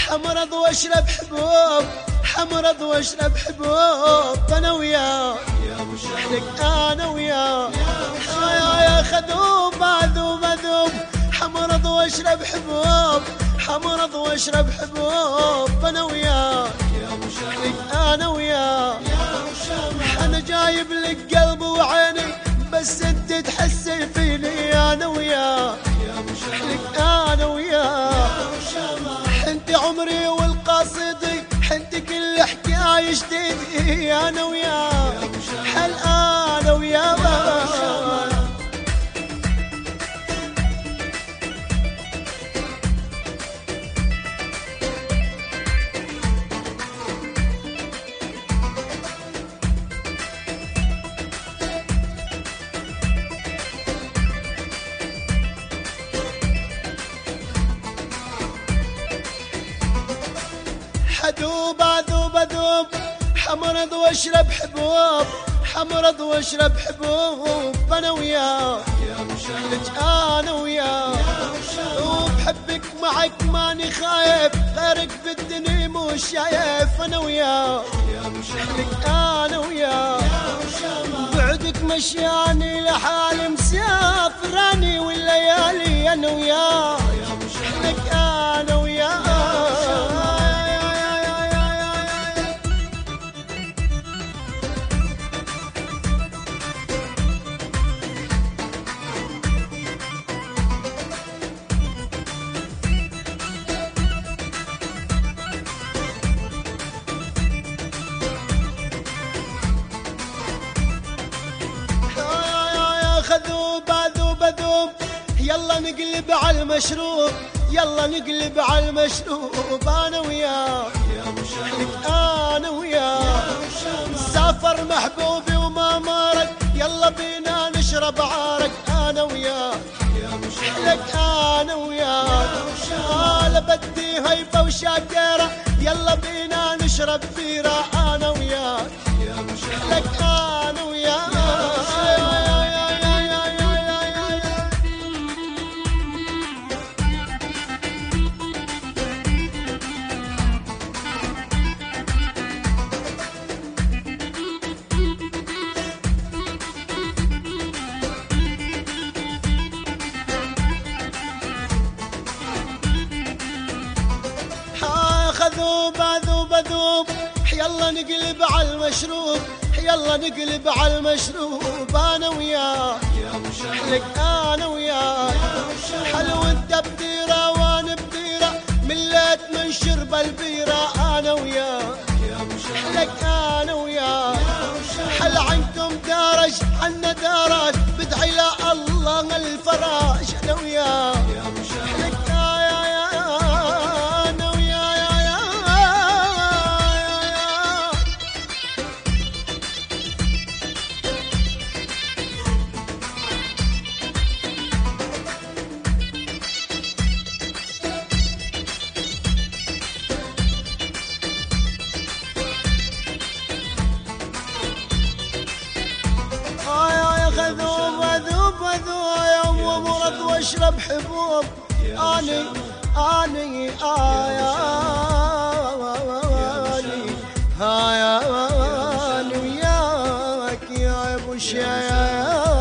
حمرض واشرب حبوب، حمرض واشرب حبوب انا وياك لك انا وياك يا خذوب اذوب اذوب، حمرض واشرب حبوب، حمرض واشرب حبوب انا وياك لك انا وياك. انا جايب لك قلبي وعيني بس انت تحس فيني انا وياك لك انا وياك. انت عمري والقصدي، انت كل حكايه جديد انا وياك حل انا وياك. حذوب اذوب اذوب، حمرض واشرب حبوب، حمرض واشرب حبوب انا وياك لك انا وياك. وبحبك معك ماني خايف، غيرك بالدنيا مو شايف انا وياك لك انا وياك. بعدك مشياني لحالي مسافراني والليالي انا وياك لك انا وياك. خذوب اذوب اذوب، يلا نقلب على المشروب، يلا نقلب على المشروب انا وياك لك انا وياك. سافر محبوبي وما مارك، يلا بينا نشرب عارك انا وياك لك انا وياك. لا بدي هيفا وشاكيرة، يلا بينا نشرب بيرة انا وياك لك انا وياك. خذوب اذوب اذوب، يلا نقلب على المشروب، يلا نقلب على المشروب انا وياك لك انا وياك. حلو انت بديره وانا بديره، مليت من شرب البيره انا وياك لك انا وياك. حل عنكم دارج عنا دارج، بدعي لا الله الفراج انا وياك لك اذوب اذوب اذوب يوم ومرض واشرب حبوب اني اني اني وياك يا ابو شيخ.